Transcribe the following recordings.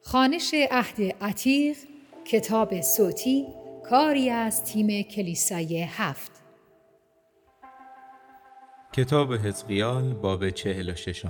خوانش عهد عتیق، کتاب صوتی، کاری از تیم کلیسای 7. کتاب حزقیال باب 46.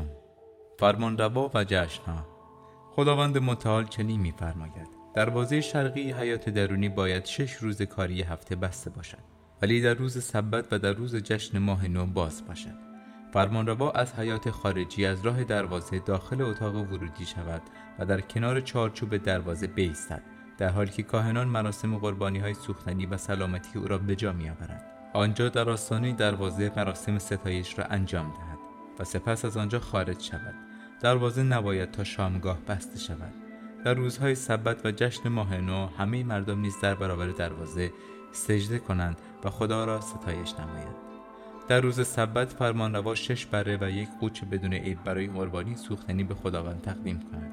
فرمانروا و جشن‌ها. خداوند متعال چنین می‌فرماید: دروازه شرقی حیات درونی باید 6 روز کاری هفته بسته باشد، ولی در روز سبت و در روز جشن ماه نو باز باشد. فرمانروا از حیات خارجی از راه دروازه داخل اتاق ورودی شود و در کنار چارچوب دروازه بایستد، در حالی که کاهنان مراسم قربانی‌های سوختنی و سلامتی او را به جا می‌آورند. آنجا در آستانه دروازه مراسم ستایش را انجام دهد و سپس از آنجا خارج شود. دروازه نباید تا شامگاه بسته شود. در روزهای سبت و جشن ماه نو همه مردم نیز در برابر دروازه سجده کنند و خدا را ستایش نمایند. در روز سبت فرمانروا 6 بره و 1 قوچ بدون عیب برای قربانی سوختنی به خداوند تقدیم کند.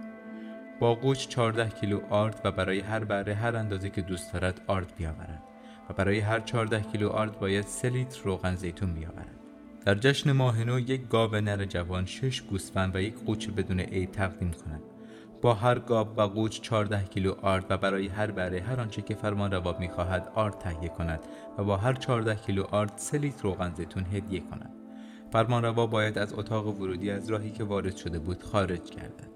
با قوچ 14 کیلو آرد و برای هر بره هر اندازه که دوست دارد آرد بیاورد و برای هر 14 کیلو آرد باید 3 لیتر روغن زیتون بیاورد. در جشن ماه نو 1 گاو نر جوان، 6 گوسفند و 1 قوچ بدون عیب تقدیم کند. با هر گاو و قوچ 14 کیلو آرد و برای هر بره هر آنچه که فرمانروا می‌خواهد آرد تهیه کند و با هر 14 کیلو آرد 3 لیتر روغن زیتون هدیه کند. فرمانروا باید از اتاق ورودی از راهی که وارد شده بود خارج گردد.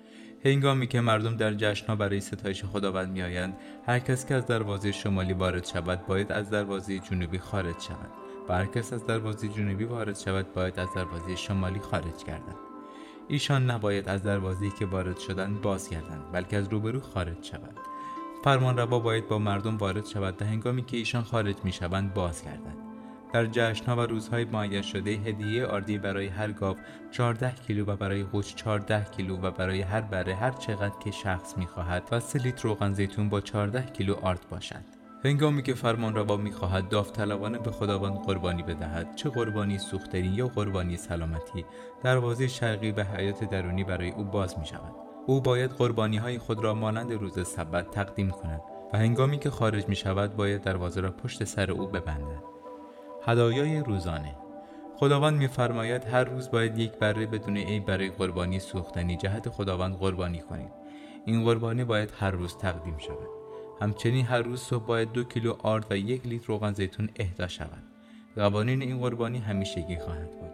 هنگامی که مردم در جشن‌ها برای ستایش خداوند می‌آیند، هر کس که از دروازه شمالی وارد شود باید از دروازه جنوبی خارج شود و هر کس از دروازه جنوبی وارد شود باید از دروازه شمالی خارج گردد. ایشان نباید از دروازه‌ای که وارد شدند بازگردند، بلکه از روبرو خارج شوند. فرمانروا باید با مردم وارد شود و هنگامی که ایشان خارج می‌شوند بازگردد. در جشن‌ها و روزهای معین شده هدیه آردی برای هر گاو 14 کیلو و برای قوچ 14 کیلو و برای هر بره هر چقدر که شخص می‌خواهد و 3 لیتر روغن زیتون با 14 کیلو آرد باشد. هنگامی که فرمانروا می‌خواهد داوطلبانه به خداوند قربانی بدهد، چه قربانی سوختنی یا قربانی سلامتی، دروازه شرقی به حیات درونی برای او باز می‌شود. او باید قربانی‌های خود را مانند روز سبت تقدیم کند و هنگامی که خارج می‌شود باید دروازه را پشت سر او ببندد. هدایای روزانه. خداوند می‌فرماید هر روز باید 1 بره بدون عیب برای قربانی سوختنی جهت خداوند قربانی کنید. این قربانی باید هر روز تقدیم شود. همچنین هر روز صبح باید 2 کیلو آرد و 1 لیتر روغن زیتون اهدا شود. قوانین این قربانی همیشگی خواهد بود.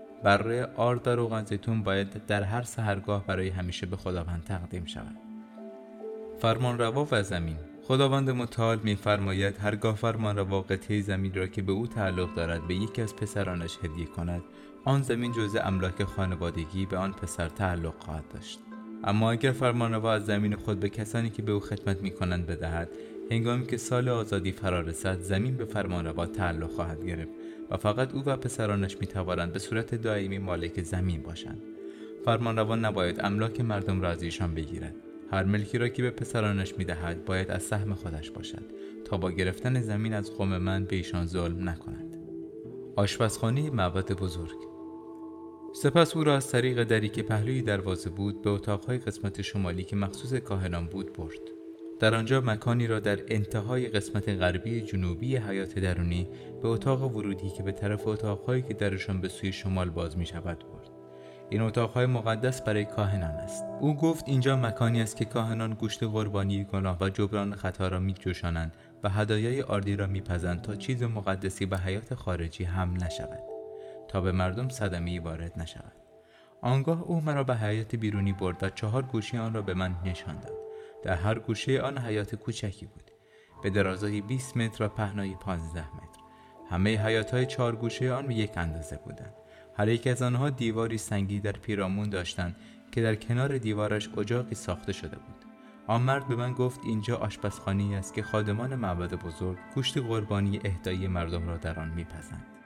بره آرد و روغن زیتون باید در هر سحرگاه برای همیشه به خداوند تقدیم شود. فرمانروا و زمین. خداوند متعال می‌فرماید هرگاه فرمانروا قطعه زمین را که به او تعلق دارد به یکی از پسرانش هدیه کند، آن زمین جزء املاک خانوادگی به آن پسر تعلق خواهد داشت. اما اگر فرمانروا از زمین خود به کسانی که به او خدمت می‌کنند بدهد، هنگامی که سال آزادی فرا رسد زمین به فرمانروا تعلق خواهد گرفت و فقط او و پسرانش می‌توانند به صورت دائمی مالک زمین باشند. فرمانروا نباید املاک مردم را از ایشان بگیرد. هر ملکی را که به پسرانش می‌دهد باید از سهم خودش باشد تا با گرفتن زمین از قوم من به ایشان ظلم نکند. آشپزخانه معبد بزرگ. سپس او را از طریق دری که پهلوی دروازه بود به اتاقهای قسمت شمالی که مخصوص کاهنان بود برد. در آنجا مکانی را در انتهای قسمت غربی جنوبی حیات درونی به اتاق ورودی که به طرف اتاقهایی که درشان به سوی شمال باز می‌شود برد. این اتاقهای مقدس برای کاهنان است. او گفت اینجا مکانی است که کاهنان گوشت قربانی گناه و جبران خطا را می‌جوشانند و هدایای آردی را می‌پزند تا چیز مقدسی به حیات خارجی حمل نشود، تا به مردم صدمه‌ای وارد نشود. آنگاه او مرا به حیات بیرونی برد و 4 گوشه آن را به من نشان داد. در هر گوشه آن حیات کوچکی بود، به درازای 20 متر و پهنای 15 متر. همه حیات‌های 4 گوشه آن به یک اندازه بودند. هر یک از آنها دیواری سنگی در پیرامون داشتند که در کنار دیوارش اجاقی ساخته شده بود. آن مرد به من گفت اینجا آشپزخانه‌ای است که خادمان معبد بزرگ گوشت قربانی اهدای مردم را در آن می‌پزند.